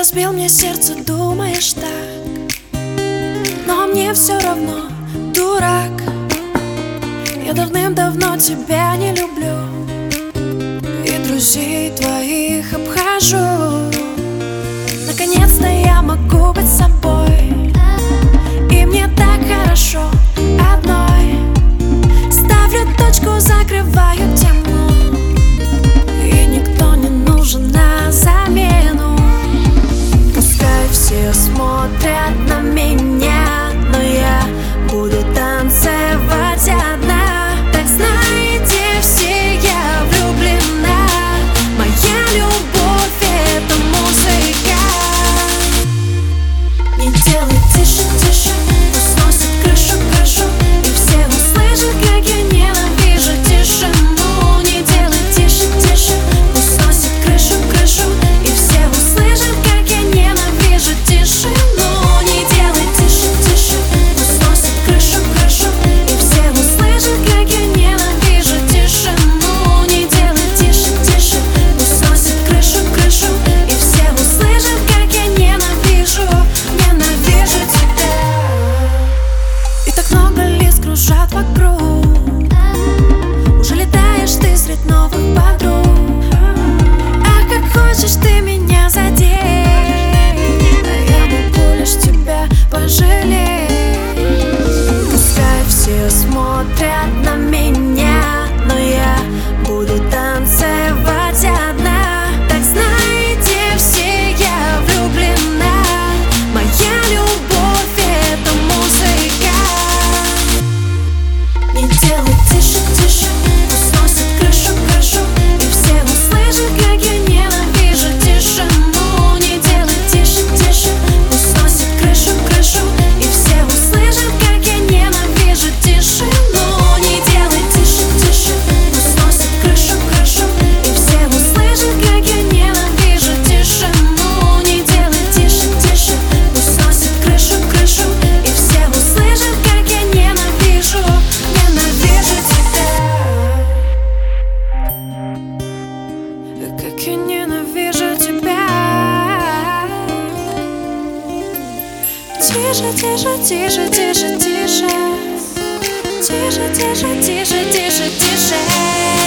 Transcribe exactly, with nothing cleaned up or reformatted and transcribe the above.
разбил мне сердце, думаешь так, но мне все равно, дурак. Я давным-давно тебя не люблю, и друзей твоих обхожу. Наконец-то я могу быть собой, и мне так хорошо одной. Ставлю точку, закрываю тему, и никто не нужен на замену. Пускай все смотрят на меня, но я буду танцевать одна. Так знаете все, я влюблена. Моя любовь — это музыка. Не делай тише, тише, пусть сносит крышу, крышу, и все услышат, как я ненавижу тишину. Не делай тише, тише, пусть сносит крышу, крышу, и все услышат, как я ненавижу тишину. Не делай тише, тише, пусть сносит крышу, крышу, и все услышат, как я ненавижу тишину. Не делай тише, тише, пусть сносит крышу, крышу, и все услышат, как я ненавижу, ненавижу тебя. И так много лиц кружат вокруг, уже летаешь ты средь новых подруг. А как хочешь ты меня задеть, а я могу лишь тебя пожалеть. Пускай все смотрят на меня, но я буду танцевать одна. Так знаете все, я влюблена. Моя любовь — это музыка. Не делай тише, тише, пусть сносит крышу, крышу, и все услышат, как я ненавижу тишину. Не делай тише, тише, пусть сносит крышу, крышу, и все услышат, как я ненавижу тишину. Не делай тише, тише, пусть сносит крышу, крышу, и все услышат, как я ненавижу тишину. Не делай тише, тише, пусть сносит крышу, крышу, и все услышат, как я ненавижу, ненавижу тебя. Как я ненавижу тебя. Тише, тише, тише, тише, тише. Тише, тише, тише, тише, тише.